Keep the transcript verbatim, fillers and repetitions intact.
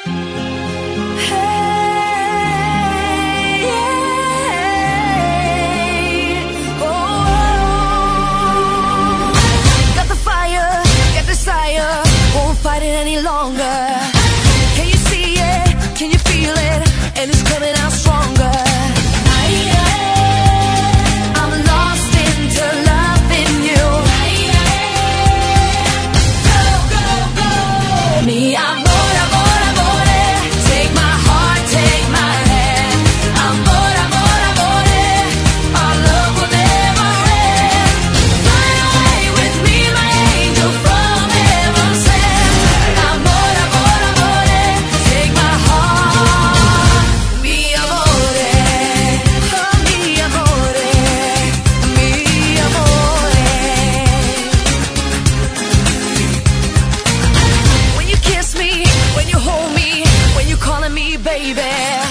Hey, yeah. Oh, got the fire, got desire, won't fight it any longer. Can you see it? Can you feel it? And it's coming out stronger. I'm lost into loving you. Go, go, go. Mi amor, amor, amore. Take my heart, take my hand. Amor, amor, amore. Our love will never end. Fly away with me, my angel from heaven sent. Amor, amor, amore. Take my heart. Mi amore, oh mi amore, mi amore. When you kiss me, when you hold me, when you're calling me baby.